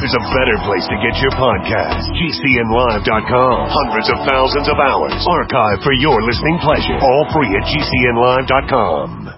there's a better place to get your podcast. GCNlive.com. Hundreds of thousands of hours archived for your listening pleasure. All free at GCNlive.com.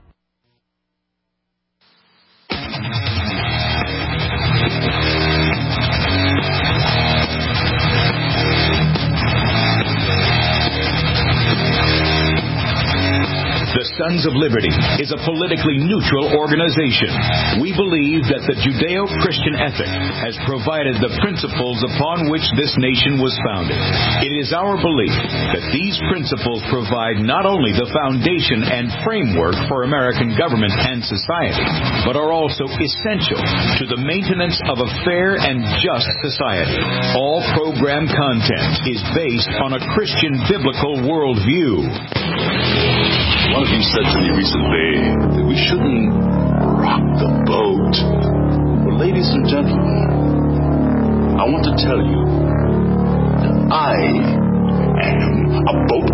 The Sons of Liberty is a politically neutral organization. We believe that the Judeo-Christian ethic has provided the principles upon which this nation was founded. It is our belief that these principles provide not only the foundation and framework for American government and society, but are also essential to the maintenance of a fair and just society. All program content is based on a Christian biblical worldview. One of you said to me recently that we shouldn't rock the boat. Well, ladies and gentlemen, I want to tell you that I am a boat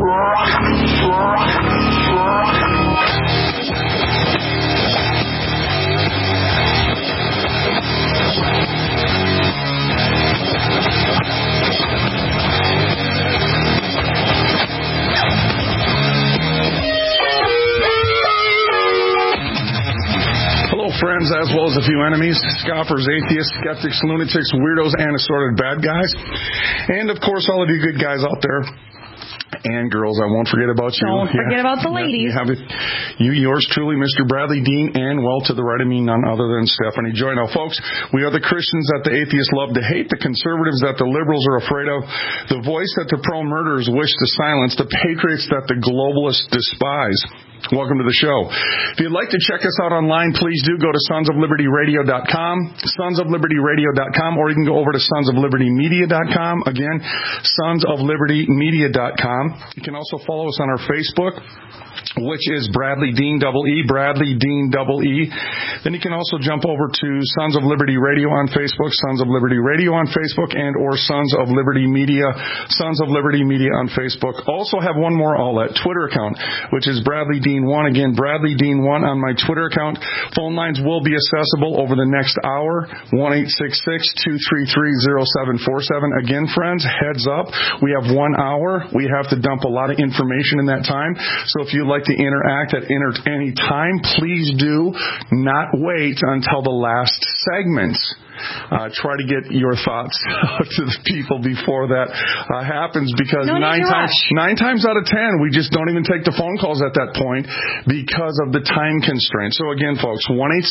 friends, as well as a few enemies, scoffers, atheists, skeptics, lunatics, weirdos, and assorted bad guys. And, of course, all of you good guys out there. And girls, I won't forget about you. Don't forget about the ladies. Yours truly, Mr. Bradley Dean, and well, to the right of me, none other than Stephanie Joy. Now, folks, we are the Christians that the atheists love to hate, the conservatives that the liberals are afraid of, the voice that the pro-murderers wish to silence, the patriots that the globalists despise. Welcome to the show. If you'd like to check us out online, please do go to sonsoflibertyradio.com, sonsoflibertyradio.com, or you can go over to sonsoflibertymedia.com. Again, sonsoflibertymedia.com. You can also follow us on our Facebook, which is Bradley Dean EE, Bradley Dean EE. Then you can also jump over to Sons of Liberty Radio on Facebook, Sons of Liberty Radio on Facebook, and or Sons of Liberty Media, Sons of Liberty Media on Facebook. Also have one more outlet, Twitter account, which is Bradley Dean 1. Again, Bradley Dean 1 on my Twitter account. Phone lines will be accessible over the next hour, 1-866-233-0747. Again, friends, heads up, we have 1 hour. We have to dump a lot of information in that time. So if you'd like to interact at any time, please do not wait until the last segment. Try to get your thoughts to the people before that happens, because nine times out of 10, we just don't even take the phone calls at that point because of the time constraint. So again, folks,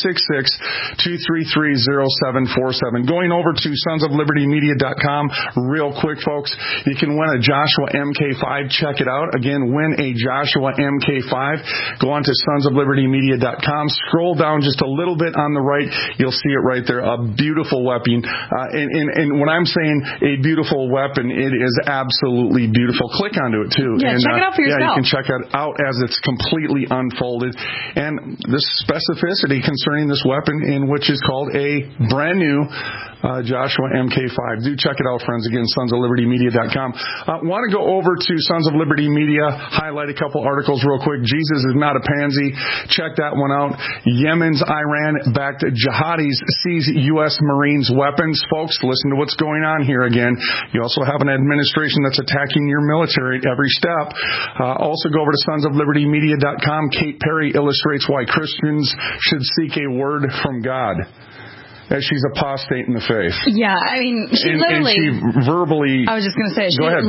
1-866-233-0747. Going over to sonsoflibertymedia.com real quick, folks. You can win a Joshua MK5. Check it out. Again, win a Joshua MK5. Go on to sonsoflibertymedia.com. Scroll down just a little bit on the right. You'll see it right there. A beautiful weapon. And when I'm saying a beautiful weapon, it is absolutely beautiful. Click onto it, too. Yeah, check it out for yourself. Yeah, you can check it out as it's completely unfolded. And the specificity concerning this weapon, in which is called a brand new Joshua MK5. Do check it out, friends. Again, sonsoflibertymedia.com. Want to go over to Sons of Liberty Media, highlight a couple articles real quick. Jesus is not a pansy. Check that one out. Yemen's Iran-backed jihadis seize U.S. Marines weapons. Folks, listen to what's going on here again. You also have an administration that's attacking your military at every step. Also go over to sonsoflibertymedia.com. Kate Perry illustrates why Christians should seek a word from God, as she's apostate in the faith. Yeah, I mean, she literally... And she verbally... I was just going to say, Go ahead.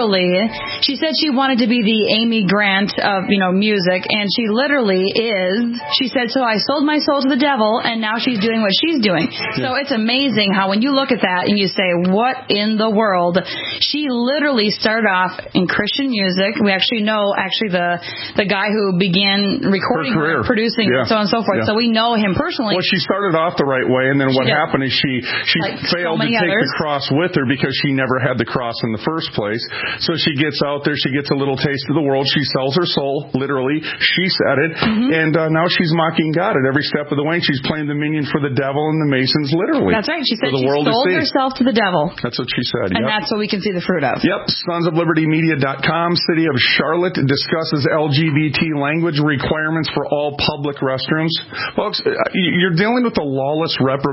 She said she wanted to be the Amy Grant of, music, and she literally is. She said, so I sold my soul to the devil, and now she's doing what she's doing. Yeah. So it's amazing how when you look at that and you say, what in the world? She literally started off in Christian music. We actually know, the guy who began recording her, producing, and so on and so forth. Yeah. So we know him personally. Well, she started off the right way, and then what happened is she failed to take the cross with her because she never had the cross in the first place. So she gets out there, she gets a little taste of the world, she sells her soul, literally, she said it, and now she's mocking God at every step of the way. She's playing the minion for the devil and the Masons, literally. That's right. She said she sold herself to the devil. That's what she said. And that's what we can see the fruit of. Yep. Sonsoflibertymedia.com. City of Charlotte discusses LGBT language requirements for all public restrooms. Folks, you're dealing with a lawless reprobate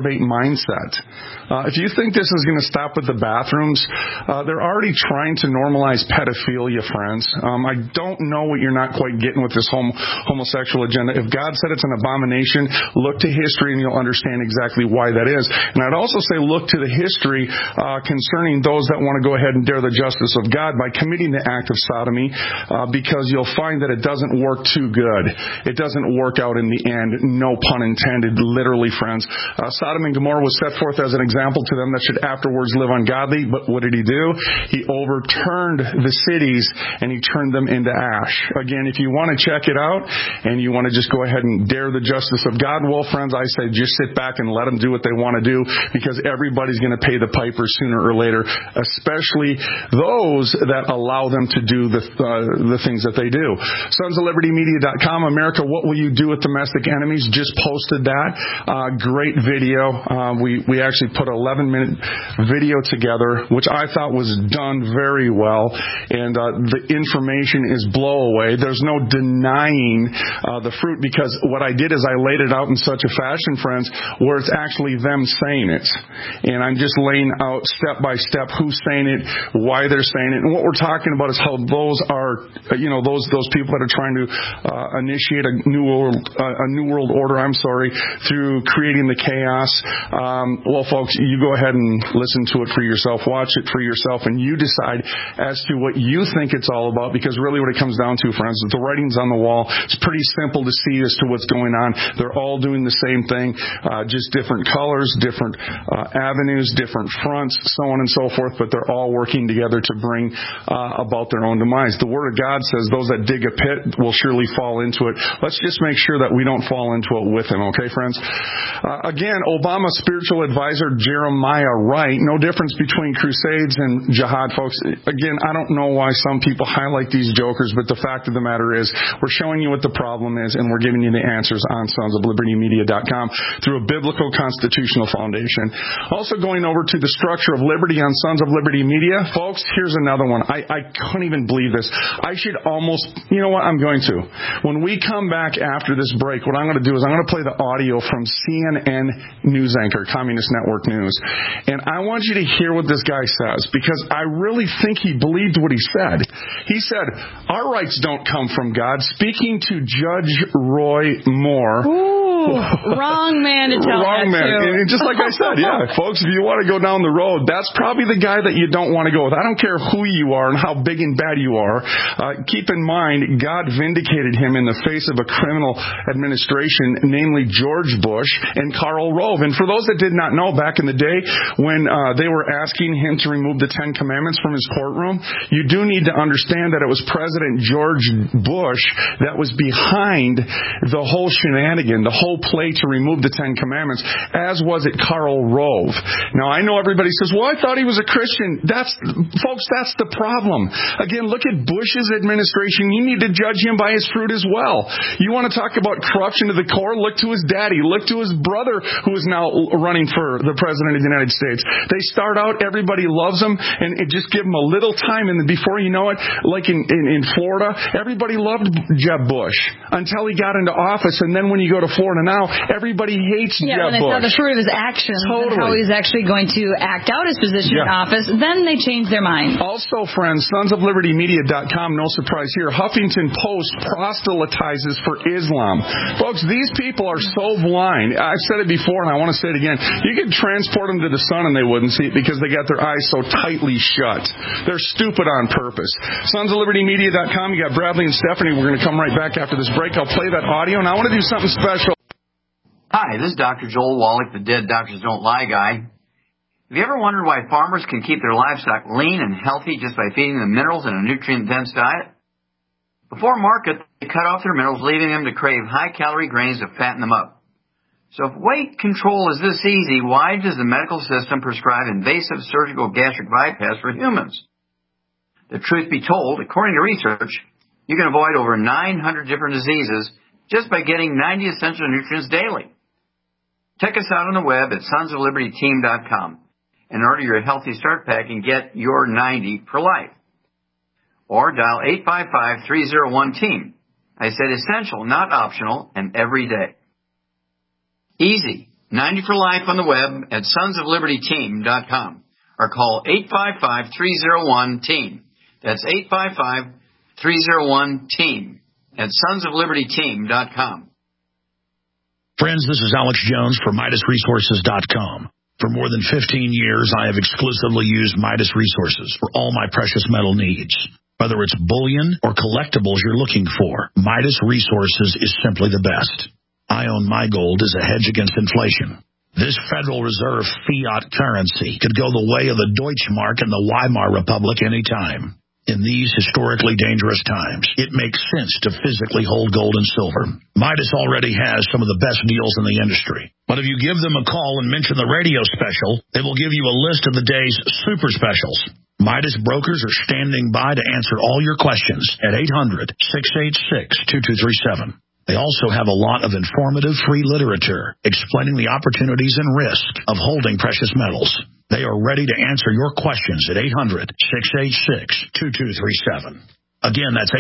reprobate mindset. If you think this is going to stop with the bathrooms, they're already trying to normalize pedophilia, friends. I don't know what you're not quite getting with this homosexual agenda. If God said it's an abomination, look to history and you'll understand exactly why that is. And I'd also say look to the history concerning those that want to go ahead and dare the justice of God by committing the act of sodomy, because you'll find that it doesn't work too good. It doesn't work out in the end. No pun intended, literally, friends. Sodom and Gomorrah was set forth as an example to them that should afterwards live ungodly. But what did he do? He overturned the cities and he turned them into ash. Again, if you want to check it out and you want to just go ahead and dare the justice of God, well, friends, I say just sit back and let them do what they want to do, because everybody's going to pay the piper sooner or later, especially those that allow them to do the things that they do. SonsOfLibertyMedia.com. America, what will you do with domestic enemies? Just posted that. Great video. We actually put an 11-minute video together, which I thought was done very well, and the information is blow away. There's no denying the fruit, because what I did is I laid it out in such a fashion, friends, where it's actually them saying it. And I'm just laying out step by step who's saying it, why they're saying it, and what we're talking about is how those are, those people that are trying to initiate a new world order, through creating the chaos. Well, folks, you go ahead and listen to it for yourself, watch it for yourself, and you decide as to what you think it's all about, because really what it comes down to, friends, is the writing's on the wall. It's pretty simple to see as to what's going on. They're all doing the same thing, just different colors, different avenues, different fronts, so on and so forth, but they're all working together to bring about their own demise. The Word of God says those that dig a pit will surely fall into it. Let's just make sure that we don't fall into it with him, okay, friends? Again, Obama's spiritual advisor, Jeremiah Wright, no difference between crusades and jihad, folks. Again, I don't know why some people highlight these jokers, but the fact of the matter is we're showing you what the problem is, and we're giving you the answers on SonsOfLibertyMedia.com through a biblical constitutional foundation. Also going over to the structure of liberty on Sons of Liberty Media. Folks, here's another one. I couldn't even believe this. I should almost, you know what, I'm going to. When we come back after this break, what I'm going to do is I'm going to play the audio from CNN news anchor, Communist Network News. And I want you to hear what this guy says, because I really think he believed what he said. He said, our rights don't come from God. Speaking to Judge Roy Moore. Ooh, wrong man to tell Wrong that man. to. And just like I said, yeah, folks, if you want to go down the road, that's probably the guy that you don't want to go with. I don't care who you are and how big and bad you are. Keep in mind, God vindicated him in the face of a criminal administration, namely George Bush and Karl Rove. And for those that did not know, back in the day when they were asking him to remove the Ten Commandments from his courtroom, you do need to understand that it was President George Bush that was behind the whole shenanigan, the whole play to remove the Ten Commandments, as was it Karl Rove. Now, I know everybody says, well, I thought he was a Christian. Folks, that's the problem. Again, look at Bush's administration. You need to judge him by his fruit as well. You want to talk about corruption to the core? Look to his daddy. Look to his brother, who is now running for the President of the United States. They start out, everybody loves them, and it just give them a little time, and before you know it, like in Florida, everybody loved Jeb Bush until he got into office, and then when you go to Florida now, everybody hates Jeb Bush. Yeah, when they saw the fruit of his actions and how he's actually going to act out his position in office, then they change their mind. Also, friends, SonsOfLibertyMedia.com, no surprise here, Huffington Post proselytizes for Islam. Folks, these people are so blind. I've said it before, and I want to say it again. You could transport them to the sun and they wouldn't see it because they got their eyes so tightly shut. They're stupid on purpose. SonsOfLibertyMedia.com, you got Bradley and Stephanie. We're going to come right back after this break. I'll play that audio, and I want to do something special. Hi, this is Dr. Joel Wallach, the Dead Doctors Don't Lie guy. Have you ever wondered why farmers can keep their livestock lean and healthy just by feeding them minerals in a nutrient-dense diet? Before market, they cut off their minerals, leaving them to crave high-calorie grains to fatten them up. So if weight control is this easy, why does the medical system prescribe invasive surgical gastric bypass for humans? The truth be told, according to research, you can avoid over 900 different diseases just by getting 90 essential nutrients daily. Check us out on the web at sonsoflibertyteam.com and order your Healthy Start Pack and get your 90 for life. Or dial 855-301-TEAM. I said essential, not optional, and every day. Easy. 90 for life on the web at sonsoflibertyteam.com or call 855-301-TEAM. That's 855-301-TEAM at sonsoflibertyteam.com. Friends, this is Alex Jones for MidasResources.com. For more than 15 years, I have exclusively used Midas Resources for all my precious metal needs. Whether it's bullion or collectibles you're looking for, Midas Resources is simply the best. I own my gold as a hedge against inflation. This Federal Reserve fiat currency could go the way of the Deutschmark and the Weimar Republic anytime. In these historically dangerous times, it makes sense to physically hold gold and silver. Midas already has some of the best deals in the industry. But if you give them a call and mention the radio special, they will give you a list of the day's super specials. Midas brokers are standing by to answer all your questions at 800-686-2237. They also have a lot of informative free literature explaining the opportunities and risk of holding precious metals. They are ready to answer your questions at 800-686-2237. Again, that's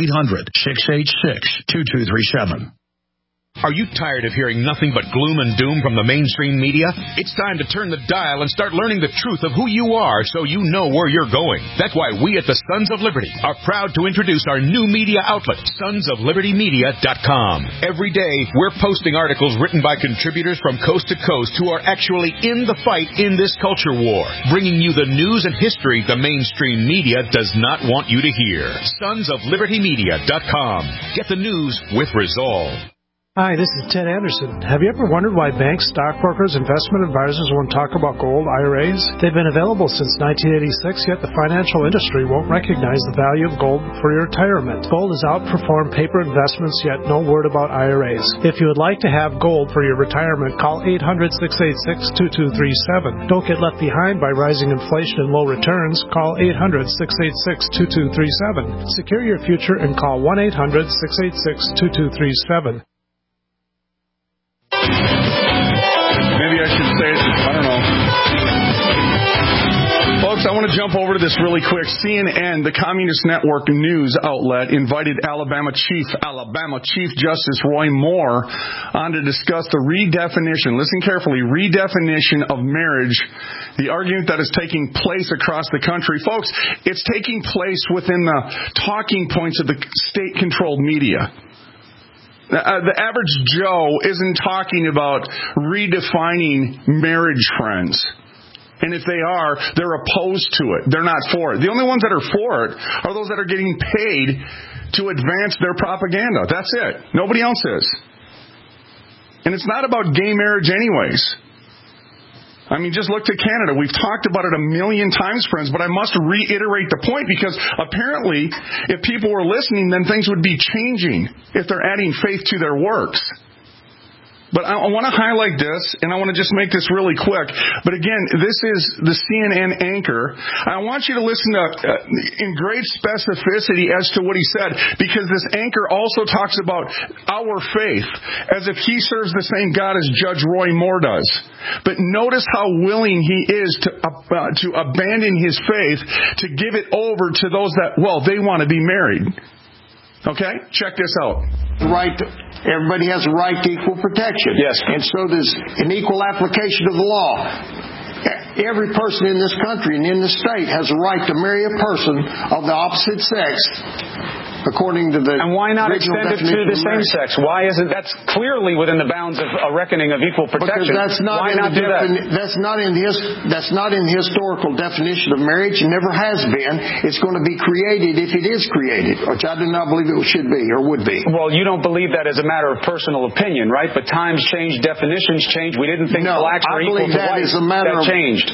800-686-2237. Are you tired of hearing nothing but gloom and doom from the mainstream media? It's time to turn the dial and start learning the truth of who you are so you know where you're going. That's why we at the Sons of Liberty are proud to introduce our new media outlet, sonsoflibertymedia.com. Every day, we're posting articles written by contributors from coast to coast who are actually in the fight in this culture war, bringing you the news and history the mainstream media does not want you to hear. Sonsoflibertymedia.com. Get the news with resolve. Hi, this is Ted Anderson. Have you ever wondered why banks, stockbrokers, investment advisors won't talk about gold IRAs? They've been available since 1986, yet the financial industry won't recognize the value of gold for your retirement. Gold has outperformed paper investments, yet no word about IRAs. If you would like to have gold for your retirement, call 800-686-2237. Don't get left behind by rising inflation and low returns. Call 800-686-2237. Secure your future and call 1-800-686-2237. Maybe I should say it. I don't know. Folks, I want to jump over to this really quick. CNN, the Communist Network news outlet, invited Alabama Chief Justice Roy Moore on to discuss the redefinition, listen carefully, redefinition of marriage, the argument that is taking place across the country. Folks, it's taking place within the talking points of the state-controlled media. The average Joe isn't talking about redefining marriage, friends. And if they are, they're opposed to it. They're not for it. The only ones that are for it are those that are getting paid to advance their propaganda. That's it. Nobody else is. And it's not about gay marriage anyways. I mean, just look to Canada. We've talked about it a million times, friends, but I must reiterate the point because apparently if people were listening, then things would be changing if they're adding faith to their works. But I want to highlight this, and I want to just make this really quick. But again, this is the CNN anchor. I want you to listen to in great specificity as to what he said, because this anchor also talks about our faith as if he serves the same God as Judge Roy Moore does. But notice how willing he is to abandon his faith to give it over to those that, well, they want to be married. Okay? Check this out. Everybody has a right to equal protection. Yes. And so does an equal application of the law. Every person in this country and in this state has a right to marry a person of the opposite sex, according to the and why not extend it to the same sex? Why isn't that's clearly within the bounds of a reckoning of equal protection? Because why not do that? That's not in the historical definition of marriage. It never has been. It's going to be created if it is created, which I do not believe it should be or would be. Well, you don't believe that as a matter of personal opinion, right? But times change, definitions change. We didn't think blacks were equal to whites. That changed.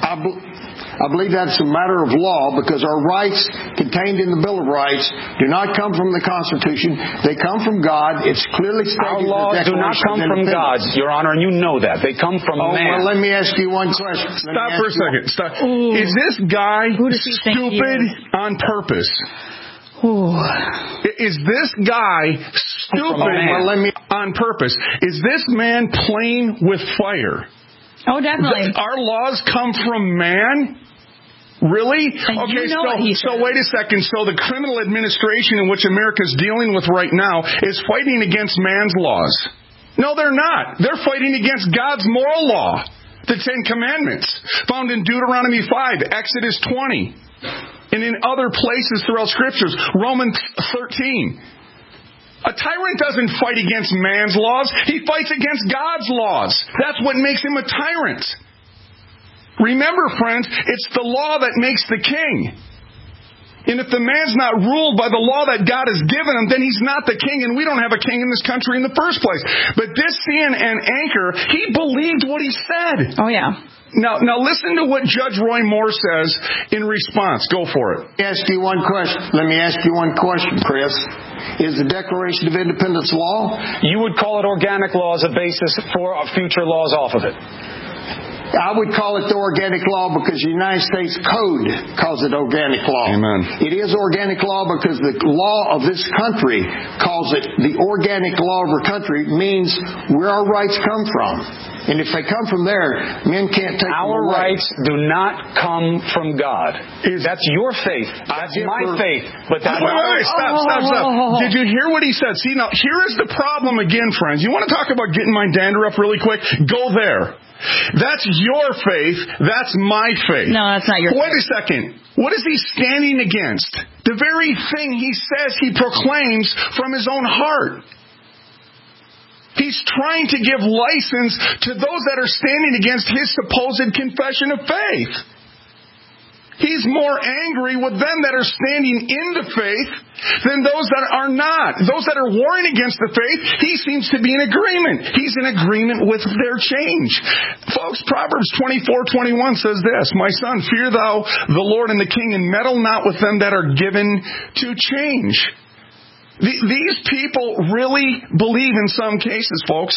I believe that's a matter of law because our rights contained in the Bill of Rights do not come from the Constitution. They come from God. It's clearly stated. Our laws do not come from God, Your Honor, and you know that. They come from man. Well, let me ask you one question. Stop for a second. Stop. Is this guy stupid on purpose? Ooh. Is this guy stupid on purpose? Is this man playing with fire? Oh, definitely. Our laws come from man? Really? And okay, you know what he so says. wait a second. So the criminal administration in which America is dealing with right now is fighting against man's laws. No, they're not. They're fighting against God's moral law. The Ten Commandments, found in Deuteronomy 5, Exodus 20, and in other places throughout Scriptures, Romans 13. A tyrant doesn't fight against man's laws. He fights against God's laws. That's what makes him a tyrant. Remember, friends, it's the law that makes the king. And if the man's not ruled by the law that God has given him, then he's not the king, and we don't have a king in this country in the first place. But this CNN anchor, he believed what he said. Oh, yeah. Now listen to what Judge Roy Moore says in response. Go for it. Let me ask you one question, Chris. Is the Declaration of Independence law? You would call it organic law as a basis for future laws off of it. I would call it the organic law because the United States Code calls it organic law. Amen. It is organic law because the law of this country calls it the organic law of our country, means where our rights come from. And if they come from there, men can't take them away. Our rights do not come from God. That's your faith. That's my faith. But that's wait, stop. Did you hear what he said? See, now, here is the problem again, friends. You want to talk about getting my dander up really quick? Go there. That's your faith. That's my faith. No, that's not your faith. Wait a second. What is he standing against? The very thing he says he proclaims from his own heart. He's trying to give license to those that are standing against his supposed confession of faith. He's more angry with them that are standing in the faith than those that are not. Those that are warring against the faith, he seems to be in agreement. He's in agreement with their change. Folks, Proverbs 24:21 says this, "My son, fear thou the Lord and the King, and meddle not with them that are given to change." These people really believe in some cases, folks,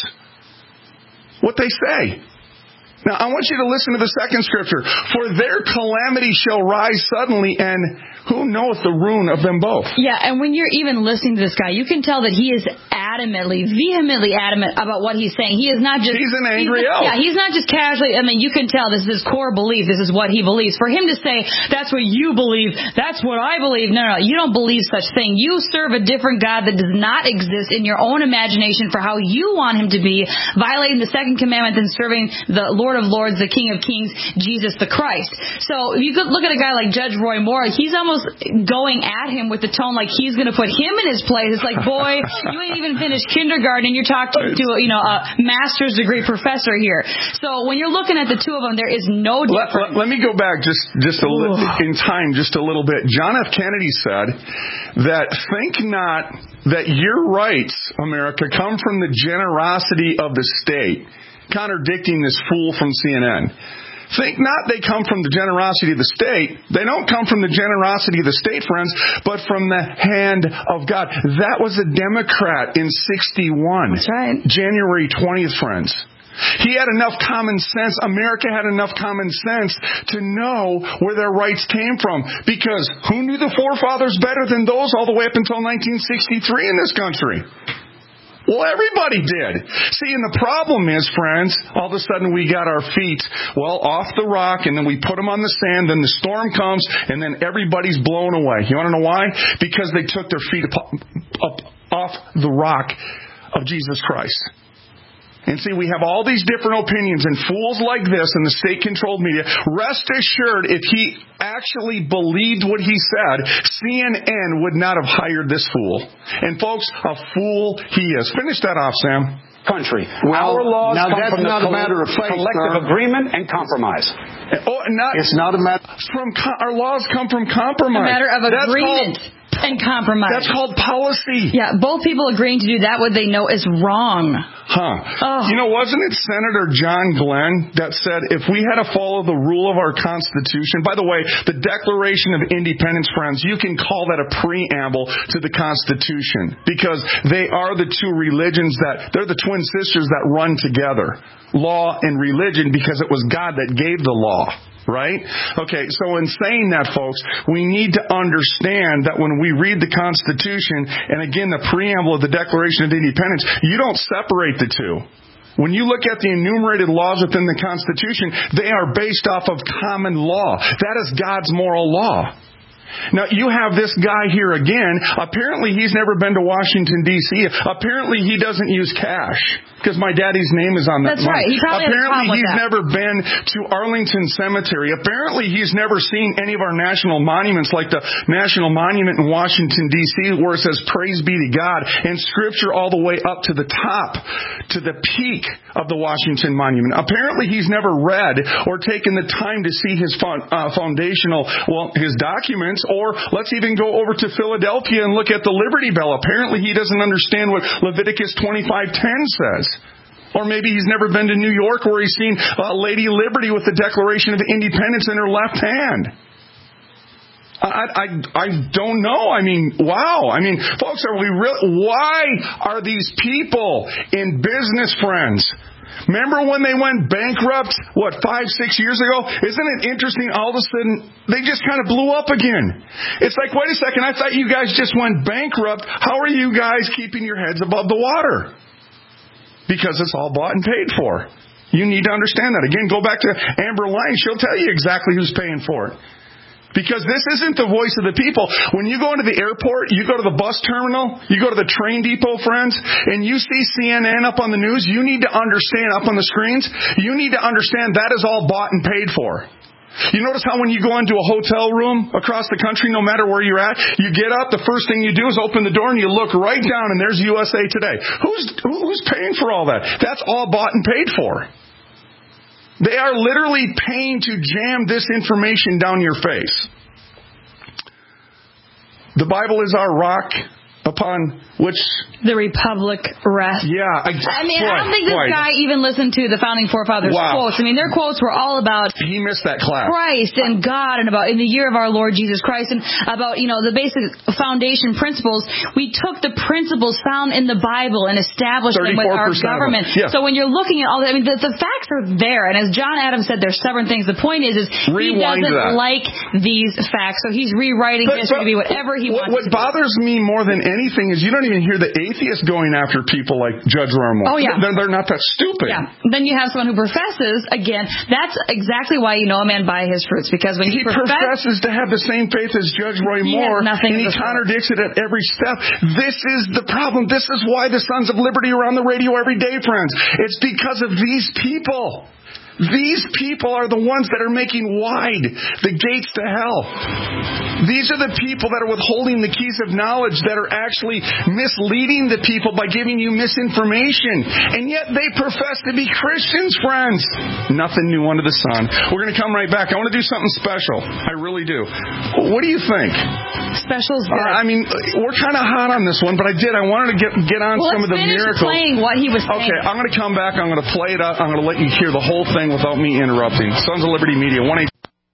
what they say. Now, I want you to listen to the second scripture. For their calamity shall rise suddenly, and who knoweth the ruin of them both? Yeah, and when you're even listening to this guy, you can tell that he is vehemently adamant about what he's saying. He is not just... He's an angry elf. Yeah, he's not just casually... I mean, you can tell this is his core belief. This is what he believes. For him to say, that's what you believe, that's what I believe. No, you don't believe such thing. You serve a different God that does not exist in your own imagination for how you want him to be, violating the second commandment and serving the Lord of Lords, the King of Kings, Jesus the Christ. So if you could look at a guy like Judge Roy Moore, he's almost going at him with the tone like he's going to put him in his place. It's like, boy, you ain't even finished kindergarten and you're talking to a master's degree professor here. So when you're looking at the two of them, there is no difference. Let me go back just a little in time, just a little bit. John F. Kennedy said that think not that your rights, America, come from the generosity of the state, contradicting this fool from CNN. Think not they come from the generosity of the state. They don't come from the generosity of the state, friends, but from the hand of God. That was a Democrat in 61. That's right. January 20th, friends. He had enough common sense. America had enough common sense to know where their rights came from. Because who knew the forefathers better than those all the way up until 1963 in this country? Well, everybody did. See, and the problem is, friends, all of a sudden we got our feet, off the rock, and then we put them on the sand, then the storm comes, and then everybody's blown away. You want to know why? Because they took their feet up off the rock of Jesus Christ. And see, we have all these different opinions, and fools like this in the state-controlled media, rest assured, if he actually believed what he said, CNN would not have hired this fool. And folks, a fool he is. Finish that off, Sam. Country. Our laws come from the collective agreement and compromise. It's not a matter... Our laws come from compromise. A matter of agreement and compromise. That's called policy. Yeah, both people agreeing to do that what they know is wrong. You know, wasn't it Senator John Glenn that said if we had to follow the rule of our Constitution, by the way, the Declaration of Independence, friends, you can call that a preamble to the Constitution because they are the two religions they're the twin sisters that run together, law and religion, because it was God that gave the law. Right? Okay, so in saying that, folks, we need to understand that when we read the Constitution, and again, the preamble of the Declaration of Independence, you don't separate the two. When you look at the enumerated laws within the Constitution, they are based off of common law. That is God's moral law. Now, you have this guy here again. Apparently, he's never been to Washington, D.C. Apparently, he doesn't use cash because my daddy's name is on that That's money. right. He probably Apparently, has a problem with he's that. never been to Arlington Cemetery. Apparently, he's never seen any of our national monuments like the National Monument in Washington, D.C., where it says, "Praise be to God," and Scripture all the way up to the top, to the peak of the Washington Monument. Apparently, he's never read or taken the time to see his his documents, or let's even go over to Philadelphia and look at the Liberty Bell. Apparently, he doesn't understand what Leviticus 25:10 says. Or maybe he's never been to New York where he's seen Lady Liberty with the Declaration of Independence in her left hand. I don't know. I mean, wow. I mean, folks, are we real? Why are these people in business, friends? Remember when they went bankrupt, 5-6 years ago? Isn't it interesting, all of a sudden, they just kind of blew up again. It's like, wait a second, I thought you guys just went bankrupt. How are you guys keeping your heads above the water? Because it's all bought and paid for. You need to understand that. Again, go back to Amber Lyons. She'll tell you exactly who's paying for it. Because this isn't the voice of the people. When you go into the airport, you go to the bus terminal, you go to the train depot, friends, and you see CNN up on the news, you need to understand, up on the screens, you need to understand that is all bought and paid for. You notice how when you go into a hotel room across the country, no matter where you're at, you get up, the first thing you do is open the door and you look right down and there's USA Today. Who's paying for all that? That's all bought and paid for. They are literally paying to jam this information down your face. The Bible is our rock upon which the Republic rests. Yeah. I don't think this guy even listened to the Founding Forefathers' quotes. I mean, their quotes were all about... He missed that class. Christ and God, and about in the year of our Lord Jesus Christ, and about, the basic foundation principles. We took the principles found in the Bible and established them with our government. Yeah. So when you're looking at all that, I mean, the facts are there. And as John Adams said, there's stubborn things. The point is he doesn't like these facts, so he's rewriting history to be whatever he wants. What bothers me more than anything is you don't even hear the atheists going after people like Judge Roy Moore. Oh, yeah. They're not that stupid. Yeah. Then you have someone who professes, again, that's exactly why you know a man by his fruits, because when he professes to have the same faith as Judge Roy Moore, and he contradicts it at every step. This is the problem. This is why the Sons of Liberty are on the radio every day, friends. It's because of these people. These people are the ones that are making wide the gates to hell. These are the people that are withholding the keys of knowledge, that are actually misleading the people by giving you misinformation. And yet they profess to be Christians, friends. Nothing new under the sun. We're going to come right back. I want to do something special. I really do. What do you think? Special's good. I mean, we're kind of hot on this one, but I wanted to get on some of the miracles. Playing what he was saying. Okay, I'm going to come back. I'm going to play it up. I'm going to let you hear the whole thing without me interrupting. Sons of Liberty Media, 1-8.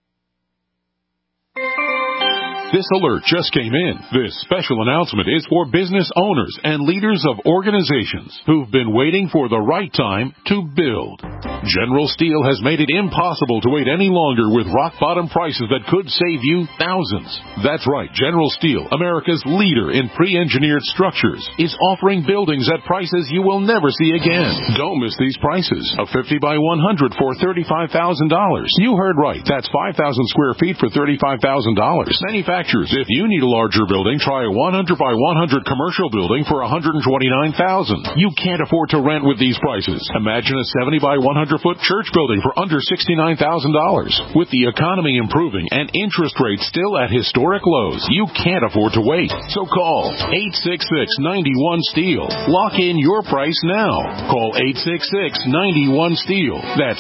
This alert just came in. This special announcement is for business owners and leaders of organizations who've been waiting for the right time to build. General Steel has made it impossible to wait any longer with rock-bottom prices that could save you thousands. That's right. General Steel, America's leader in pre-engineered structures, is offering buildings at prices you will never see again. Don't miss these prices. A 50 by 100 for $35,000. You heard right. That's 5,000 square feet for $35,000. Manufacturers, if you need a larger building, try a 100 by 100 commercial building for $129,000. You can't afford to rent with these prices. Imagine a 70 by 100 foot church building for under $69,000. With the economy improving and interest rates still at historic lows, you can't afford to wait. So call 866-91-STEEL. Lock in your price now. Call 866-91-STEEL. That's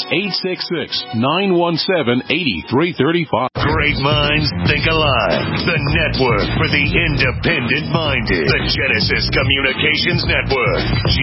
866-917-8335. Great minds think alike. The network for the independent-minded. The Genesis Communications Network.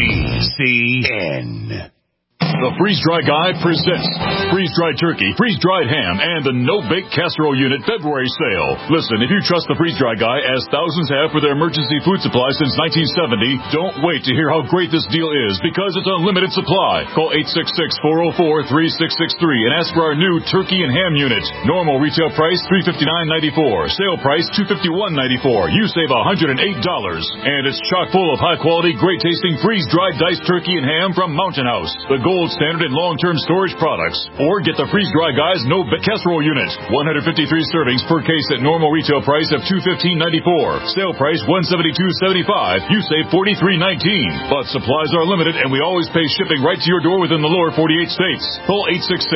GCN. The Freeze-Dry Guy presents freeze-dried turkey, freeze-dried ham, and the no-bake casserole unit February sale. Listen, if you trust the Freeze-Dry Guy, as thousands have for their emergency food supply since 1970, don't wait to hear how great this deal is, because it's unlimited supply. Call 866-404-3663 and ask for our new turkey and ham unit. Normal retail price $359.94. Sale price $251.94. You save $108. And it's chock full of high-quality, great-tasting freeze-dried diced turkey and ham from Mountain House. The goal gold standard and long-term storage products. Or get the Freeze-Dry Guy's no-bake casserole unit. 153 servings per case at normal retail price of $215.94. Sale price $172.75. You save $43.19. But supplies are limited, and we always pay shipping right to your door within the lower 48 states. Call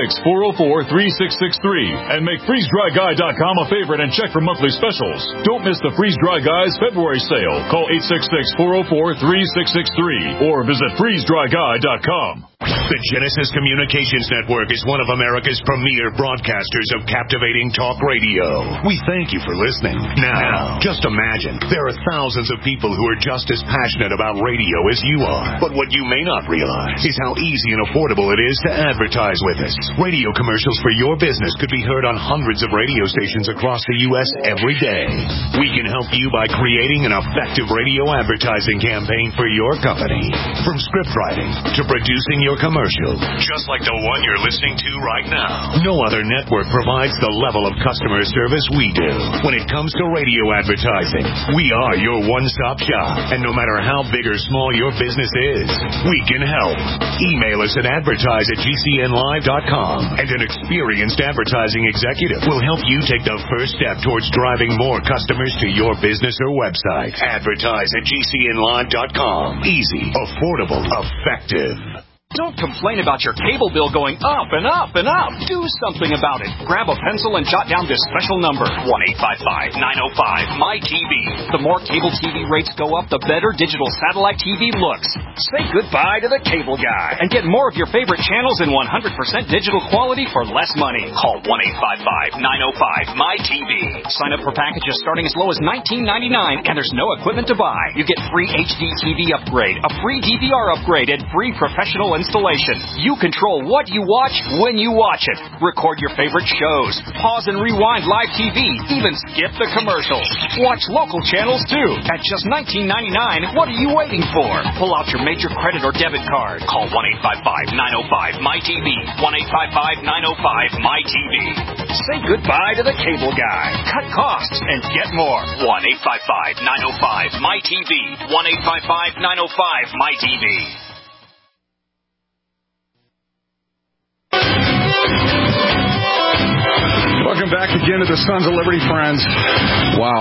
866-404-3663 and make FreezeDryGuy.com a favorite and check for monthly specials. Don't miss the Freeze-Dry Guy's February sale. Call 866-404-3663 or visit FreezeDryGuy.com. The Genesis Communications Network is one of America's premier broadcasters of captivating talk radio. We thank you for listening. Now, just imagine, there are thousands of people who are just as passionate about radio as you are. But what you may not realize is how easy and affordable it is to advertise with us. Radio commercials for your business could be heard on hundreds of radio stations across the U.S. every day. We can help you by creating an effective radio advertising campaign for your company. From script writing to producing your commercial, just like the one you're listening to right now. No other network provides the level of customer service we do. When it comes to radio advertising, we are your one-stop shop. And no matter how big or small your business is, we can help. Email us at advertise@gcnlive.com, and an experienced advertising executive will help you take the first step towards driving more customers to your business or website. Advertise@gcnlive.com. Easy, affordable, effective. Don't complain about your cable bill going up and up and up. Do something about it. Grab a pencil and jot down this special number, 1-855-905-MyTV. The more cable TV rates go up, the better digital satellite TV looks. Say goodbye to the cable guy and get more of your favorite channels in 100% digital quality for less money. Call 1-855-905-MyTV. Sign up for packages starting as low as $19.99, and there's no equipment to buy. You get free HD TV upgrade, a free DVR upgrade, and free professional installation. You control what you watch when you watch it. Record your favorite shows. Pause and rewind live TV. Even skip the commercials. Watch local channels too. At just $19.99, what are you waiting for? Pull out your major credit or debit card. Call 1-855-905-MyTV. 1-855-905-MyTV. Say goodbye to the cable guy. Cut costs and get more. 1-855-905-MyTV. 1-855-905-MyTV. Welcome back again to the Sons of Liberty, friends. Wow.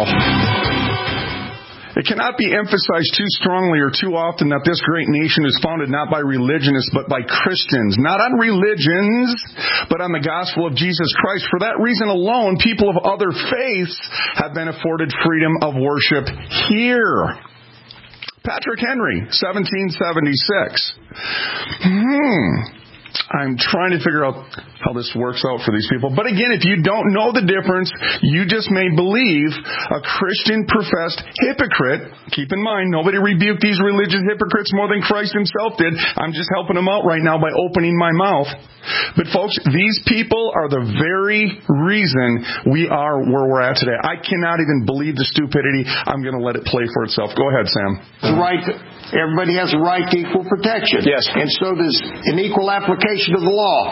It cannot be emphasized too strongly or too often that this great nation is founded not by religionists, but by Christians. Not on religions, but on the gospel of Jesus Christ. For that reason alone, people of other faiths have been afforded freedom of worship here. Patrick Henry, 1776. I'm trying to figure out how this works out for these people. But again, if you don't know the difference, you just may believe a Christian professed hypocrite. Keep in mind, nobody rebuked these religious hypocrites more than Christ himself did. I'm just helping them out right now by opening my mouth. But folks, these people are the very reason we are where we're at today. I cannot even believe the stupidity. I'm going to let it play for itself. Go ahead, Sam. Everybody has a right to equal protection. Yes. And so does an equal application of the law.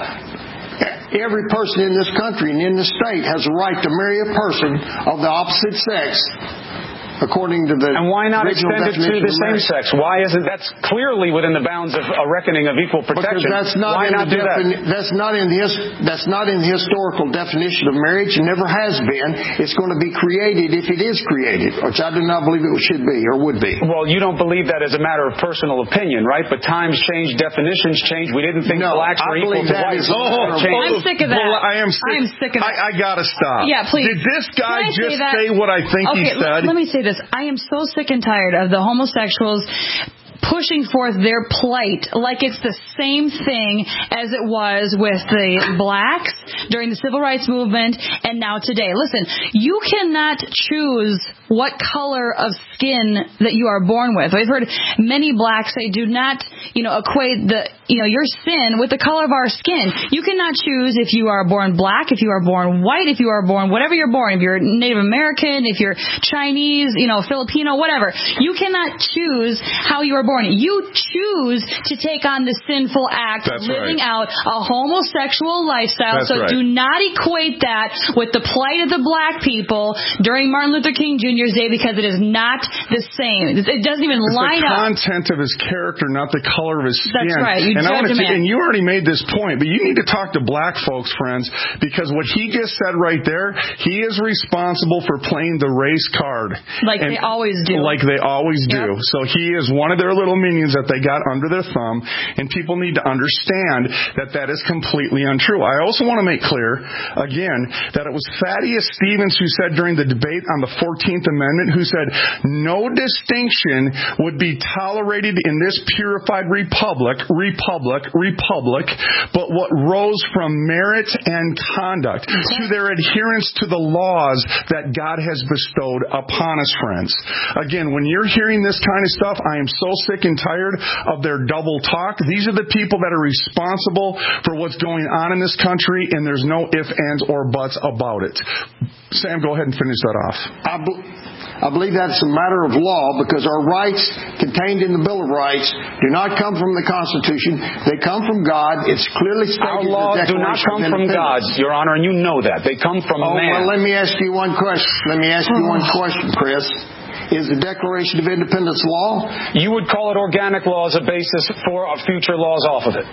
Every person in this country and in the state has a right to marry a person of the opposite sex, according to the and why not extend it to the same sex? Why isn't that's clearly within the bounds of a reckoning of equal protection? Because that's not why not do that? That's not in the historical definition of marriage, and never has been. It's going to be created if it is created, which I do not believe it should be or would be. Well, you don't believe that as a matter of personal opinion, right? But times change, definitions change. We didn't think blacks were equal to whites. I'm sick of that. Well, I'm sick of that. I gotta stop. Yeah, please. Did this guy just say what I think he said? Let me say this. I am so sick and tired of the homosexuals pushing forth their plight like it's the same thing as it was with the blacks during the civil rights movement and now today. Listen, you cannot choose what color of skin that you are born with. I've heard many blacks say do not, equate your sin with the color of our skin. You cannot choose if you are born black, if you are born white, if you are born whatever you're born, if you're Native American, if you're Chinese, Filipino, whatever. You cannot choose how you are born. You choose to take on the sinful act of living out a homosexual lifestyle. Do not equate that with the plight of the black people during Martin Luther King Jr.'s day, because it is not the same. It doesn't even line up. It's the content of his character, not the color of his skin. That's right. You And you already made this point, but you need to talk to black folks, friends, because what he just said right there, he is responsible for playing the race card. They always do. Like they always do. Yep. So he is one of their little minions that they got under their thumb, and people need to understand that that is completely untrue. I also want to make clear, again, that it was Thaddeus Stevens who said during the debate on the 14th Amendment, who said, no distinction would be tolerated in this purified republic, but what rose from merit and conduct to their adherence to the laws that God has bestowed upon us, friends. Again, when you're hearing this kind of stuff, I am so sick and tired of their double talk. These are the people that are responsible for what's going on in this country, and there's no ifs, ands, or buts about it. Sam, go ahead and finish that off. I believe that's a matter of law because our rights contained in the Bill of Rights do not come from the Constitution. They come from God. It's clearly stated. Our laws do not come from God, Your Honor, and you know that. They come from man. Well, let me ask you one question. Chris. Is the Declaration of Independence law? You would call it organic law as a basis for future laws off of it.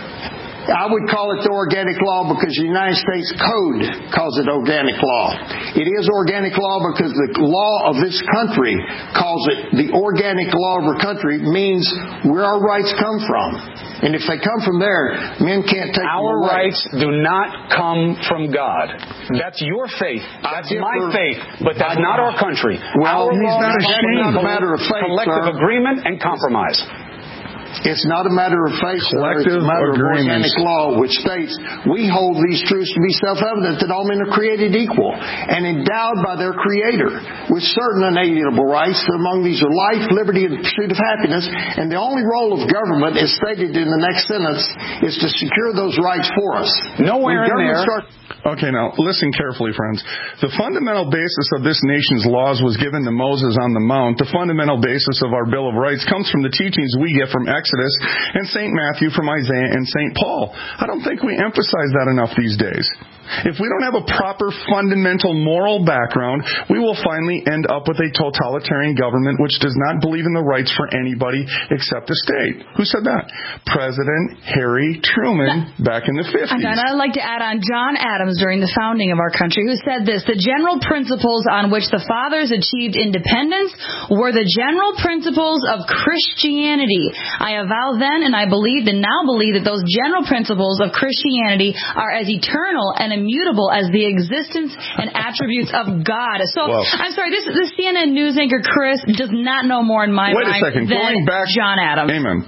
I would call it the organic law because the United States Code calls it organic law. It is organic law because the law of this country calls it the organic law of our country, means where our rights come from. And if they come from there, men can't take them away. Our rights do not come from God. That's your faith. That's my faith. But that's not our country. Well, he's not ashamed. It's not a matter of faith, collective agreement and compromise. It's not a matter of faith, sir. It's a matter of organic law, which states we hold these truths to be self-evident that all men are created equal and endowed by their Creator with certain unalienable rights. Among these are life, liberty, and the pursuit of happiness. And the only role of government, as stated in the next sentence, is to secure those rights for us. Nowhere in there. Okay, now, listen carefully, friends. The fundamental basis of this nation's laws was given to Moses on the Mount. The fundamental basis of our Bill of Rights comes from the teachings we get from Exodus and St. Matthew, from Isaiah and St. Paul. I don't think we emphasize that enough these days. If we don't have a proper fundamental moral background, we will finally end up with a totalitarian government which does not believe in the rights for anybody except the state. Who said that? President Harry Truman back in the 50s. And I'd like to add on John Adams during the founding of our country, who said this: the general principles on which the fathers achieved independence were the general principles of Christianity. I avow then, and I believed and now believe, that those general principles of Christianity are as eternal and immutable as the existence and attributes of God. So, I'm sorry, this CNN news anchor, Chris, does not know more in my mind than going back, John Adams. Amen.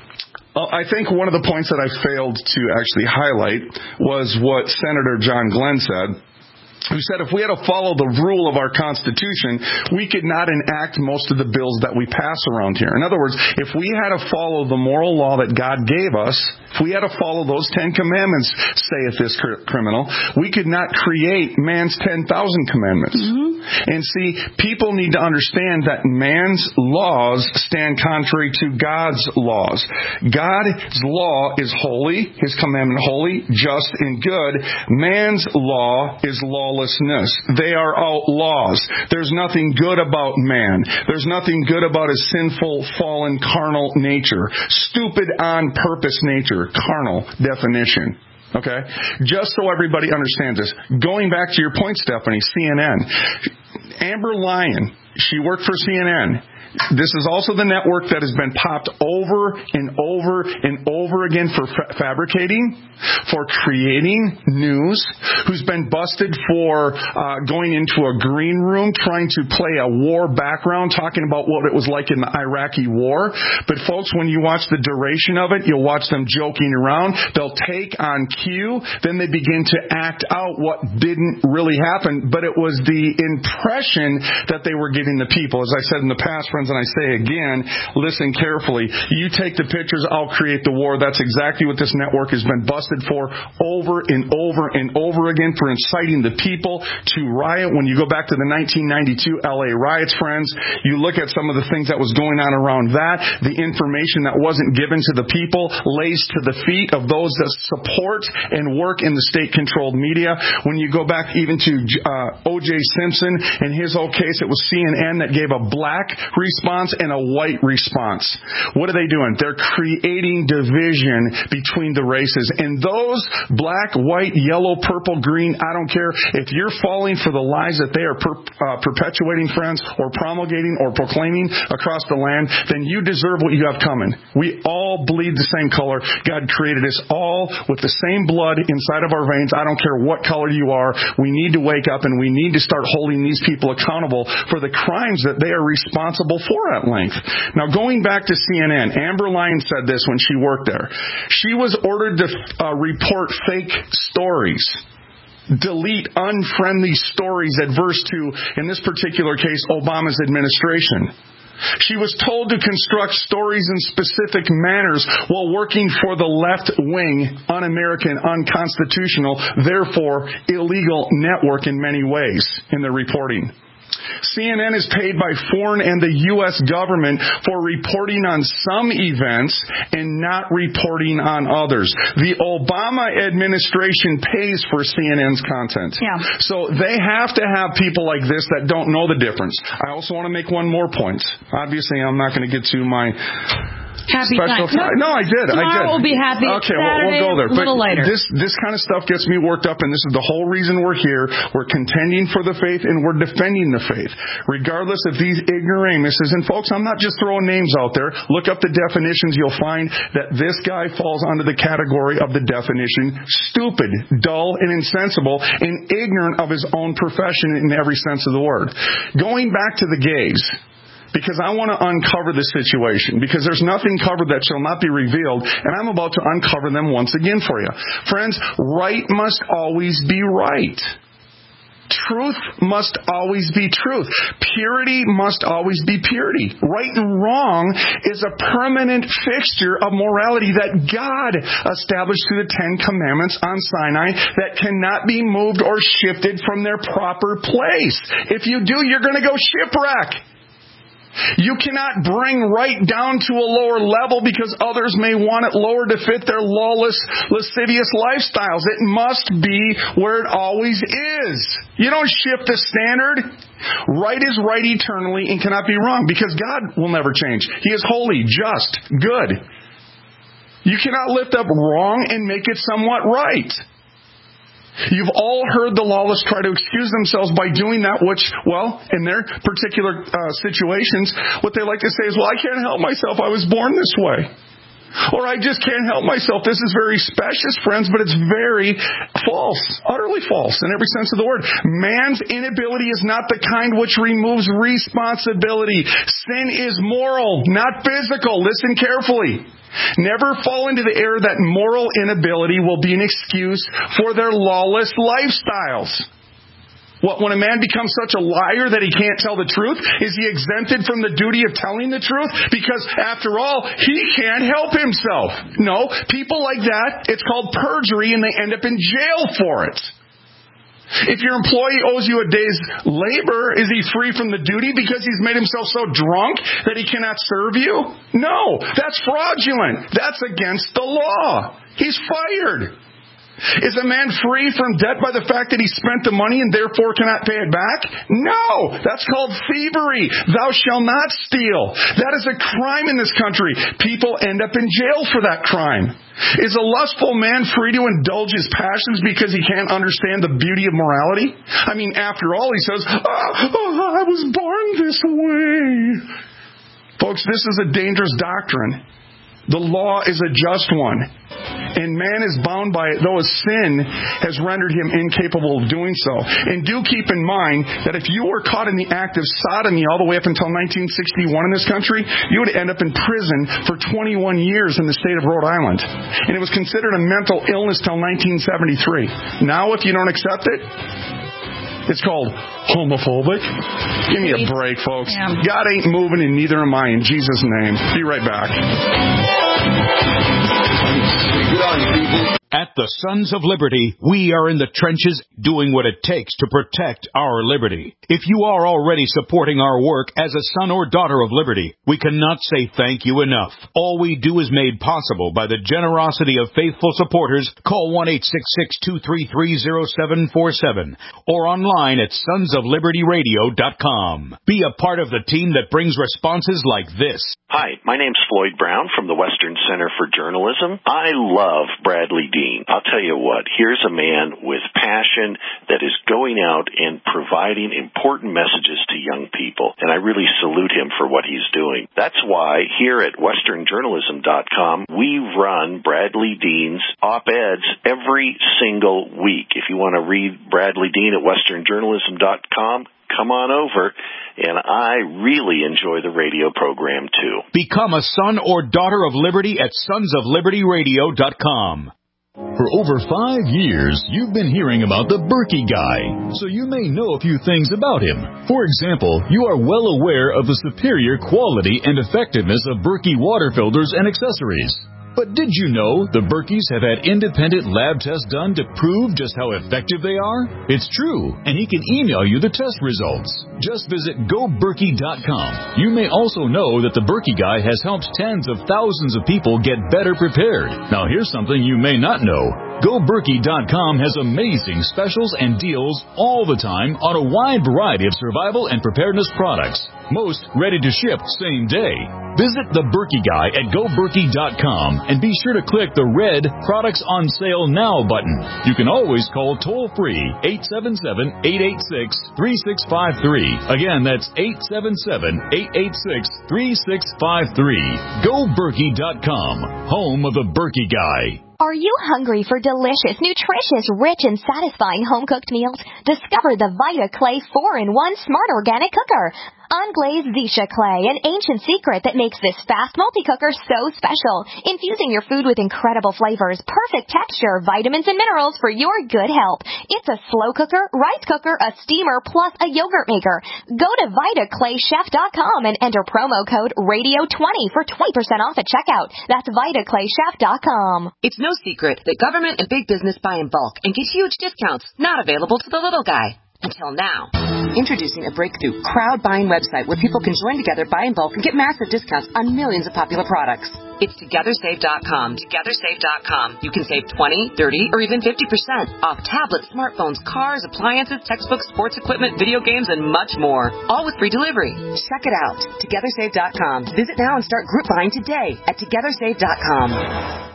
I think one of the points that I failed to actually highlight was what Senator John Glenn said, who said if we had to follow the rule of our Constitution, we could not enact most of the bills that we pass around here. In other words, if we had to follow the moral law that God gave us, if we had to follow those 10 commandments, saith this criminal, we could not create man's 10,000 commandments. Mm-hmm. And see, people need to understand that man's laws stand contrary to God's laws. God's law is holy, His commandment holy, just, and good. Man's law is lawlessness. They are outlaws. There's nothing good about man. There's nothing good about his sinful, fallen, carnal nature. Stupid on purpose nature. Carnal definition. Okay? Just so everybody understands this. Going back to your point, Stephanie, CNN. Amber Lyon, she worked for CNN. This is also the network that has been popped over and over and over again for fabricating, for creating news, who's been busted for going into a green room, trying to play a war background, talking about what it was like in the Iraqi war. But folks, when you watch the duration of it, you'll watch them joking around. They'll take on cue, then they begin to act out what didn't really happen, but it was the impression that they were giving the people. As I said in the past, friends, and I say again, listen carefully. You take the pictures, I'll create the war. That's exactly what this network has been busted for over and over and over again, for inciting the people to riot. When you go back to the 1992 LA riots, friends, you look at some of the things that was going on around that, the information that wasn't given to the people lays to the feet of those that support and work in the state-controlled media. When you go back even to O.J. Simpson and his whole case, it was CNN that gave a black response and a white response. What are they doing? They're creating division between the races. And those black, white, yellow, purple, green, I don't care. If you're falling for the lies that they are perpetuating, friends, or promulgating or proclaiming across the land, then you deserve what you have coming. We all bleed the same color. God created us all with the same blood inside of our veins. I don't care what color you are. We need to wake up and we need to start holding these people accountable for the crimes that they are responsible for at length. Now, going back to CNN, Amber Lyons said this when she worked there. She was ordered to report fake stories. Delete unfriendly stories adverse to, in this particular case, Obama's administration. She was told to construct stories in specific manners while working for the left wing, un-American, unconstitutional, therefore illegal network in many ways in their reporting. CNN is paid by foreign and the U.S. government for reporting on some events and not reporting on others. The Obama administration pays for CNN's content. Yeah. So they have to have people like this that don't know the difference. I also want to make one more point. Obviously, I'm not going to get to my... Happy time. No, I did. Tomorrow we'll be happy. Okay, Saturday, we'll go there. A little later. This kind of stuff gets me worked up, and this is the whole reason we're here. We're contending for the faith, and we're defending the faith, regardless of these ignoramuses. And folks, I'm not just throwing names out there. Look up the definitions. You'll find that this guy falls under the category of the definition stupid, dull, and insensible, and ignorant of his own profession in every sense of the word. Going back to the gays, because I want to uncover the situation, because there's nothing covered that shall not be revealed, and I'm about to uncover them once again for you. Friends, right must always be right. Truth must always be truth. Purity must always be purity. Right and wrong is a permanent fixture of morality that God established through the Ten Commandments on Sinai that cannot be moved or shifted from their proper place. If you do, you're going to go shipwreck. You cannot bring right down to a lower level because others may want it lower to fit their lawless, lascivious lifestyles. It must be where it always is. You don't shift the standard. Right is right eternally and cannot be wrong because God will never change. He is holy, just, good. You cannot lift up wrong and make it somewhat right. You've all heard the lawless try to excuse themselves by doing that which, well, in their particular situations, what they like to say is, well, I can't help myself. I was born this way. Or I just can't help myself. This is very specious, friends, but it's very false, utterly false in every sense of the word. Man's inability is not the kind which removes responsibility. Sin is moral, not physical. Listen carefully. Never fall into the error that moral inability will be an excuse for their lawless lifestyles. When a man becomes such a liar that he can't tell the truth, is he exempted from the duty of telling the truth? Because, after all, he can't help himself. No, people like that, it's called perjury, and they end up in jail for it. If your employee owes you a day's labor, is he free from the duty because he's made himself so drunk that he cannot serve you? No, that's fraudulent. That's against the law. He's fired. Is a man free from debt by the fact that he spent the money and therefore cannot pay it back? No, that's called thievery. Thou shalt not steal. That is a crime in this country. People end up in jail for that crime. Is a lustful man free to indulge his passions because he can't understand the beauty of morality? I mean, after all, he says, I was born this way. Folks, this is a dangerous doctrine. The law is a just one, and man is bound by it, though his sin has rendered him incapable of doing so. And do keep in mind that if you were caught in the act of sodomy all the way up until 1961 in this country, you would end up in prison for 21 years in the state of Rhode Island. And it was considered a mental illness till 1973. Now, if you don't accept it, it's called homophobic. Give me a break, folks. Yeah. God ain't moving, and neither am I, in Jesus' name. Be right back. At the Sons of Liberty, we are in the trenches doing what it takes to protect our liberty. If you are already supporting our work as a son or daughter of liberty, we cannot say thank you enough. All we do is made possible by the generosity of faithful supporters. Call 1-866-233-0747 or online at sonsoflibertyradio.com. Be a part of the team that brings responses like this. Hi, my name's Floyd Brown from the Western Center for Journalism. I love Bradley Dean. I'll tell you what, here's a man with passion that is going out and providing important messages to young people, and I really salute him for what he's doing. That's why here at westernjournalism.com, we run Bradley Dean's op-eds every single week. If you want to read Bradley Dean at westernjournalism.com, come on over, and I really enjoy the radio program, too. Become a son or daughter of liberty at sonsoflibertyradio.com. For over 5 years, you've been hearing about the Berkey Guy, so you may know a few things about him. For example, you are well aware of the superior quality and effectiveness of Berkey water filters and accessories. But did you know the Berkeys have had independent lab tests done to prove just how effective they are? It's true, and he can email you the test results. Just visit GoBerkey.com. You may also know that the Berkey Guy has helped tens of thousands of people get better prepared. Now here's something you may not know. GoBerkey.com has amazing specials and deals all the time on a wide variety of survival and preparedness products. Most ready to ship same day. Visit the Berkey Guy at GoBerkey.com and be sure to click the red Products on Sale Now button. You can always call toll-free 877-886-3653. Again, that's 877-886-3653. GoBerkey.com, home of the Berkey Guy. Are you hungry for delicious, nutritious, rich, and satisfying home-cooked meals? Discover the Vita Clay 4-in-1 Smart Organic Cooker. Unglazed Zisha clay, an ancient secret that makes this fast multi-cooker so special. Infusing your food with incredible flavors, perfect texture, vitamins, and minerals for your good health. It's a slow cooker, rice cooker, a steamer, plus a yogurt maker. Go to VitaClayChef.com and enter promo code RADIO20 for 20% off at checkout. That's VitaClayChef.com. It's no secret that government and big business buy in bulk and get huge discounts not available to the little guy. Until now. Introducing a breakthrough crowd buying website where people can join together, buy in bulk, and get massive discounts on millions of popular products. It's TogetherSave.com. TogetherSave.com. You can save 20, 30, or even 50% off tablets, smartphones, cars, appliances, textbooks, sports equipment, video games, and much more. All with free delivery. Check it out. TogetherSave.com. Visit now and start group buying today at TogetherSave.com.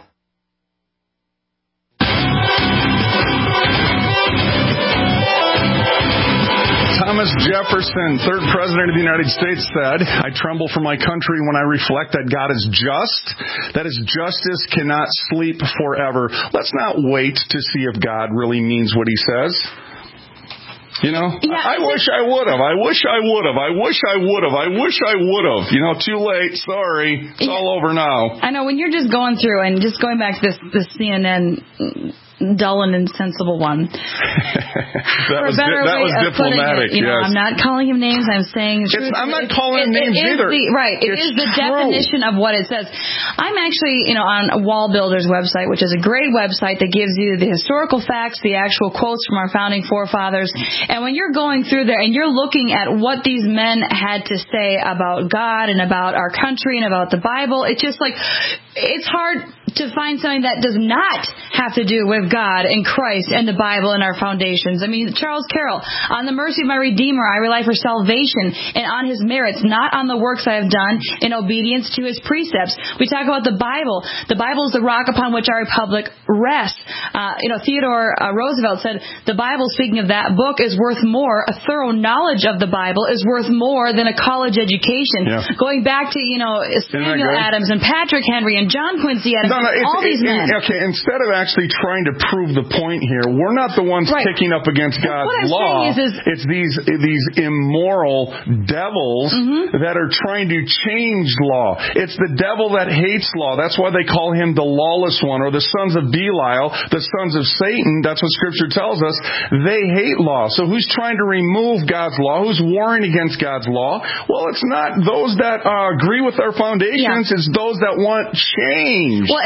Thomas Jefferson, third president of the United States, said, "I tremble for my country when I reflect that God is just, that his justice cannot sleep forever." Let's not wait to see if God really means what he says. You know, yeah, I wish I would have. I wish I would have. I wish I would have. I wish I would have. You know, too late. Sorry. It's all over now. I know, when you're just going through and just going back to this CNN dull and insensible one. that was diplomatic. It, I'm not calling him names. I'm saying the truth. I'm not calling him names either. It is the definition of what it says. I'm actually, on Wall Builder's website, which is a great website that gives you the historical facts, the actual quotes from our founding forefathers. And when you're going through there and you're looking at what these men had to say about God and about our country and about the Bible, it's just like, it's hard to find something that does not have to do with God and Christ and the Bible and our foundations. I mean, Charles Carroll, on the mercy of my Redeemer, I rely for salvation, and on his merits, not on the works I have done, in obedience to his precepts. We talk about the Bible. The Bible is the rock upon which our republic rests. Theodore Roosevelt said, the Bible, speaking of that book, is worth more. A thorough knowledge of the Bible is worth more than a college education. Yeah. Going back to, Samuel Adams and Patrick Henry and John Quincy Adams. All these men. Okay, instead of actually trying to prove the point here, we're not the ones kicking up against God's law. It's these immoral devils that are trying to change law. It's the devil that hates law. That's why they call him the lawless one, or the sons of Belial, the sons of Satan. That's what Scripture tells us. They hate law. So who's trying to remove God's law? Who's warring against God's law? Well, it's not those that agree with our foundations. Yeah. It's those that want change. Well,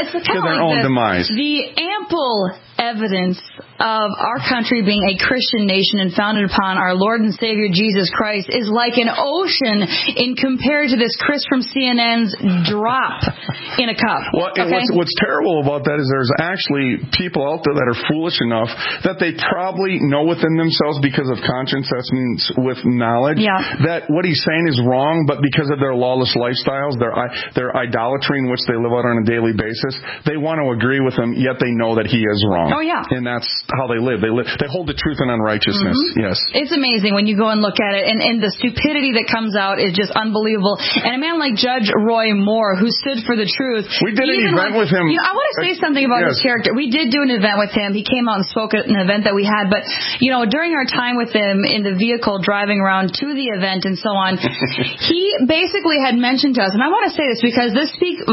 it's kind of their own demise. The ample evidence of our country being a Christian nation and founded upon our Lord and Savior Jesus Christ is like an ocean in compared to this Chris from CNN's drop in a cup. Well, what's terrible about that is there's actually people out there that are foolish enough that they probably know within themselves because of conscience, that means with knowledge, that what he's saying is wrong, but because of their lawless lifestyles, their idolatry in which they live out on a daily basis, they want to agree with him, yet they know that he is wrong. Oh, yeah. And that's how they live. They hold the truth in unrighteousness. Mm-hmm. Yes. It's amazing when you go and look at it. And the stupidity that comes out is just unbelievable. And a man like Judge Roy Moore, who stood for the truth. We did an event with him. I want to say something about his character. We did do an event with him. He came out and spoke at an event that we had. But, during our time with him in the vehicle driving around to the event and so on, he basically had mentioned to us, and I want to say this because this speaks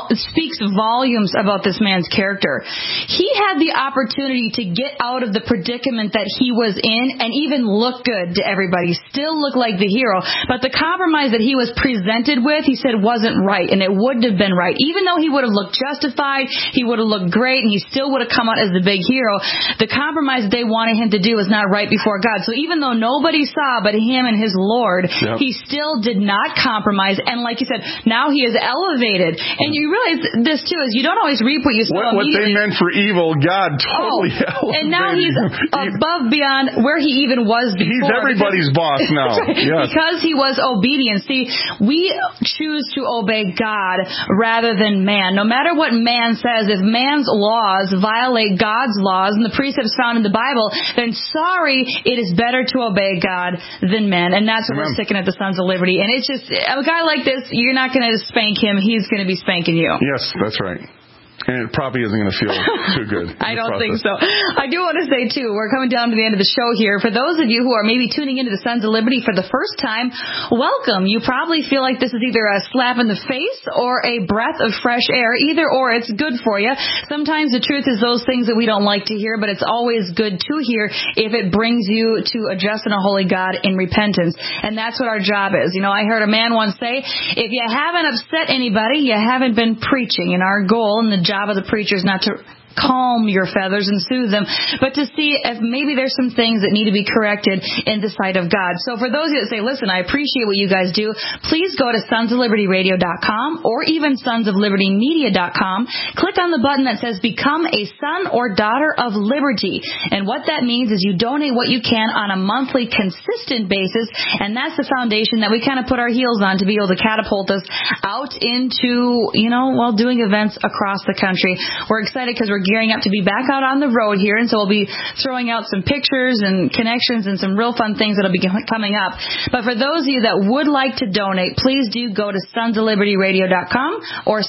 volumes about this man's character. He had the opportunity to get out of the predicament that he was in and even look good to everybody, still look like the hero. But the compromise that he was presented with, he said wasn't right, and it wouldn't have been right. Even though he would have looked justified, he would have looked great, and he still would have come out as the big hero, the compromise that they wanted him to do was not right before God. So even though nobody saw but him and his Lord, he still did not compromise. And like you said, now he is elevated. And you realize this too, is you don't always reap what you sow. What they meant for evil, God totally elevated. And now he's above beyond where he even was before. He's everybody's boss now. Yes. Because he was obedient. See, we choose to obey God rather than man. No matter what man says, if man's laws violate God's laws and the precepts found in the Bible, then sorry, it is better to obey God than men. And that's what we're sticking at the Sons of Liberty. And it's just, a guy like this, you're not going to spank him. He's going to be spanking you. Yes, that's right. And it probably isn't going to feel too good. I don't think so. I do want to say, too, we're coming down to the end of the show here. For those of you who are maybe tuning into the Sons of Liberty for the first time, welcome. You probably feel like this is either a slap in the face or a breath of fresh air. Either or, it's good for you. Sometimes the truth is those things that we don't like to hear, but it's always good to hear if it brings you to a just and a holy God in repentance. And that's what our job is. I heard a man once say, if you haven't upset anybody, you haven't been preaching. And our goal and the job of the preacher is not to calm your feathers and soothe them, but to see if maybe there's some things that need to be corrected in the sight of God. So for those of you that say, listen, I appreciate what you guys do, please go to sonsoflibertyradio.com or even sonsoflibertymedia.com. Click on the button that says Become a Son or Daughter of Liberty. And what that means is you donate what you can on a monthly, consistent basis, and that's the foundation that we kind of put our heels on to be able to catapult us out into, doing events across the country. We're excited because we're gearing up to be back out on the road here, and so we'll be throwing out some pictures and connections and some real fun things that'll be coming up. But for those of you that would like to donate, please do go to sonsoflibertyradio.com or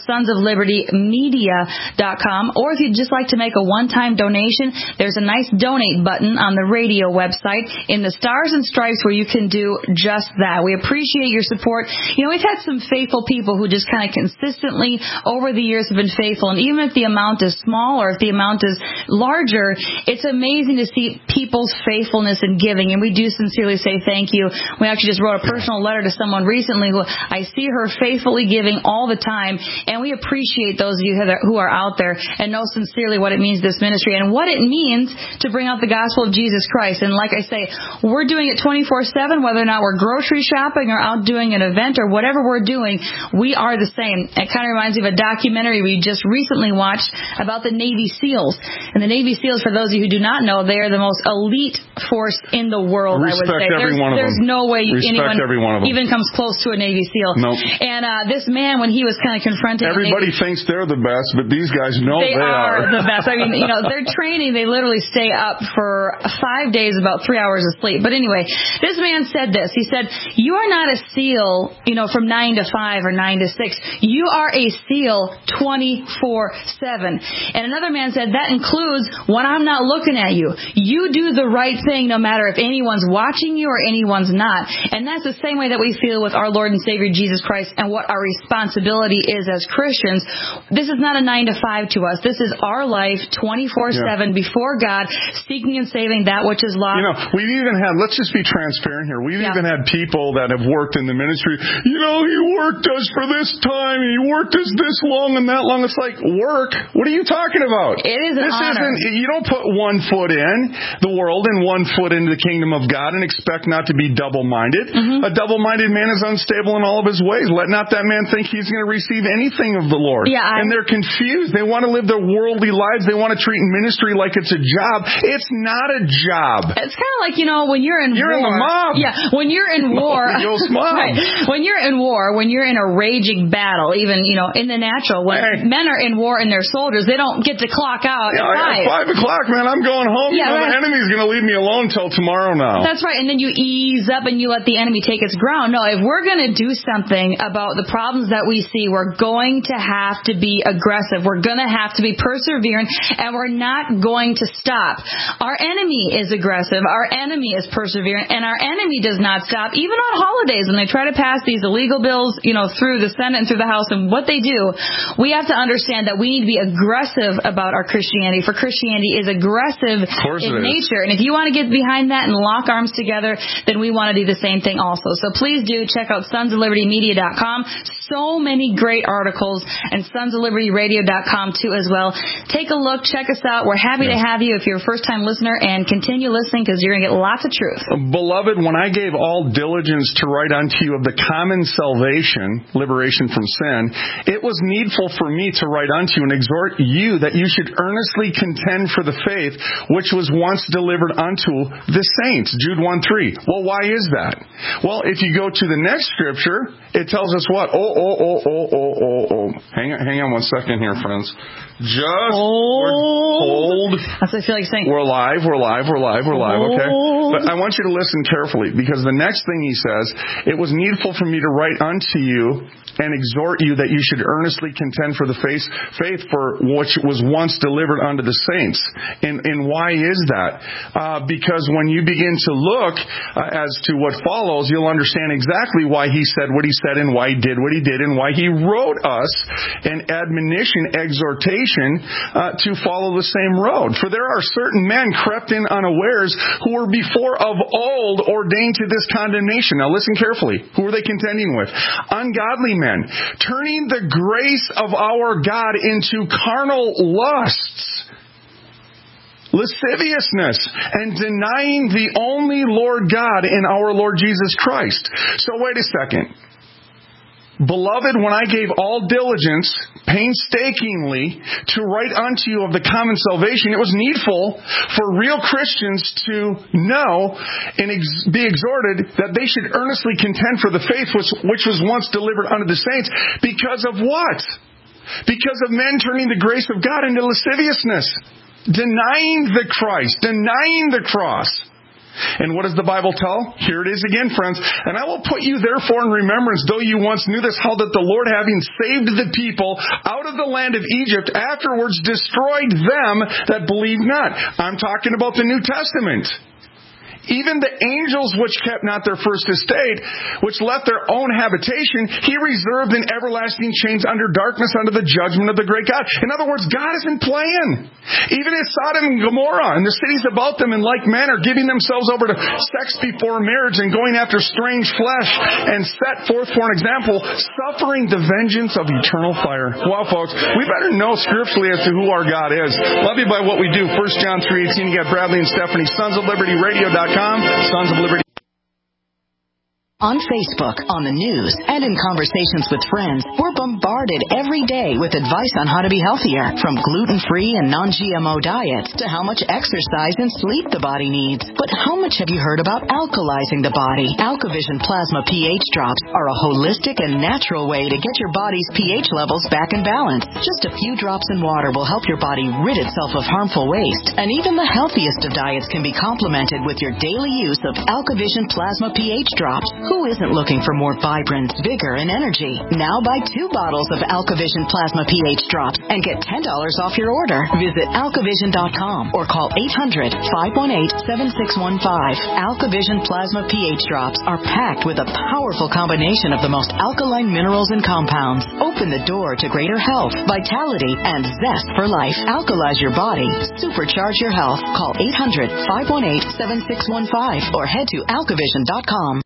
sonsoflibertymedia.com, or if you'd just like to make a one-time donation, there's a nice donate button on the radio website in the Stars and Stripes where you can do just that. We appreciate your support. We've had some faithful people who just kind of consistently over the years have been faithful, and even if the amount is small or if the amount is larger, it's amazing to see people's faithfulness in giving, and we do sincerely say thank you. We actually just wrote a personal letter to someone recently who I see her faithfully giving all the time, and we appreciate those of you who are out there and know sincerely what it means to this ministry and what it means to bring out the gospel of Jesus Christ. And like I say, we're doing it 24/7, whether or not we're grocery shopping or out doing an event or whatever we're doing, we are the same. It kind of reminds me of a documentary we just recently watched about the Navy SEALs. And the Navy SEALs, for those of you who do not know, they are the most elite force in the world, I would say. There's no way anyone even comes close to a Navy SEAL. Nope. And this man, when he was kind of confronting... Everybody thinks they're the best, but these guys know they are the best. I mean, their training, they literally stay up for 5 days, about 3 hours of sleep. But anyway, this man said this. He said, you are not a SEAL, from 9 to 5 or 9 to 6. You are a SEAL 24/7. And another another man said, that includes when I'm not looking at you. You do the right thing no matter if anyone's watching you or anyone's not. And that's the same way that we feel with our Lord and Savior Jesus Christ and what our responsibility is as Christians. This is not a 9-to-5 to us. This is our life 24/7 before God, seeking and saving that which is lost. We've even had, let's just be transparent here, we've even had people that have worked in the ministry, he worked us for this time, he worked us this long and that long. It's like, work? What are you talking about? It is an honor. You don't put one foot in the world and one foot into the kingdom of God and expect not to be double-minded. A double-minded man is unstable in all of his ways. Let not that man think he's going to receive anything of the Lord. And they're confused. They want to live their worldly lives. They want to treat ministry like it's a job. It's not a job. It's kind of like, when you're in war. You're in the mob. Yeah, when you're in war. Right. When you're in war, when you're in a raging battle, even, in the natural, when men are in war and they're soldiers, they don't get to clock out at 5 o'clock, man, I'm going home. The enemy's going to leave me alone till tomorrow now. That's right. And then you ease up and you let the enemy take its ground. No, if we're going to do something about the problems that we see, we're going to have to be aggressive. We're going to have to be perseverant, and we're not going to stop. Our enemy is aggressive. Our enemy is perseverant, and our enemy does not stop. Even on holidays, when they try to pass these illegal bills, through the Senate and through the House, and what they do, we have to understand that we need to be aggressive about our Christianity, for Christianity is aggressive in nature. And if you want to get behind that and lock arms together, then we want to do the same thing also. So please do check out sonsoflibertymedia.com. So many great articles, and sonsoflibertyradio.com too as well. Take a look, check us out. We're happy to have you if you're a first-time listener, and continue listening because you're going to get lots of truth. Beloved, when I gave all diligence to write unto you of the common salvation, liberation from sin, it was needful for me to write unto you and exhort you that you should earnestly contend for the faith which was once delivered unto the saints. Jude 1:3. Well, why is that? Well, if you go to the next scripture, it tells us what? Hang on one second here, friends. Just hold. That's what I feel like saying. We're live, okay? But I want you to listen carefully, because the next thing he says, it was needful for me to write unto you and exhort you that you should earnestly contend for the faith for which was once delivered unto the saints. And why is that? Because when you begin to look as to what follows, you'll understand exactly why he said what he said, and why he did what he did, and why he wrote us an admonition, exhortation, to follow the same road. For there are certain men crept in unawares who were before of old ordained to this condemnation. Now listen carefully. Who are they contending with? Ungodly men, turning the grace of our God into carnal lusts, lasciviousness, and denying the only Lord God in our Lord Jesus Christ. So wait a second. Beloved, when I gave all diligence, painstakingly, to write unto you of the common salvation, it was needful for real Christians to know and be exhorted that they should earnestly contend for the faith which was once delivered unto the saints. Because of what? Because of men turning the grace of God into lasciviousness, denying the Christ, denying the cross. And what does the Bible tell? Here it is again, friends. And I will put you therefore in remembrance, though you once knew this, how that the Lord, having saved the people out of the land of Egypt, afterwards destroyed them that believed not. I'm talking about the New Testament. Even the angels which kept not their first estate, which left their own habitation, he reserved in everlasting chains under darkness under the judgment of the great God. In other words, God isn't playing. Even as Sodom and Gomorrah and the cities about them in like manner, giving themselves over to sex before marriage and going after strange flesh, and set forth for an example, suffering the vengeance of eternal fire. Well, folks, we better know scripturally as to who our God is. Love you by what we do. 1 John 3:18. You got Bradley and Stephanie, sonsoflibertyradio.com. Sons of Liberty. On Facebook, on the news, and in conversations with friends, we're bombarded every day with advice on how to be healthier, from gluten-free and non-GMO diets to how much exercise and sleep the body needs. But how much have you heard about alkalizing the body? AlkaVision Plasma pH drops are a holistic and natural way to get your body's pH levels back in balance. Just a few drops in water will help your body rid itself of harmful waste. And even the healthiest of diets can be complemented with your daily use of AlkaVision Plasma pH drops. Who Who isn't looking for more vibrance, vigor, and energy? Now buy 2 bottles of AlkaVision Plasma pH drops and get $10 off your order. Visit AlkaVision.com or call 800-518-7615. AlkaVision Plasma pH drops are packed with a powerful combination of the most alkaline minerals and compounds. Open the door to greater health, vitality, and zest for life. Alkalize your body. Supercharge your health. Call 800-518-7615 or head to AlkaVision.com.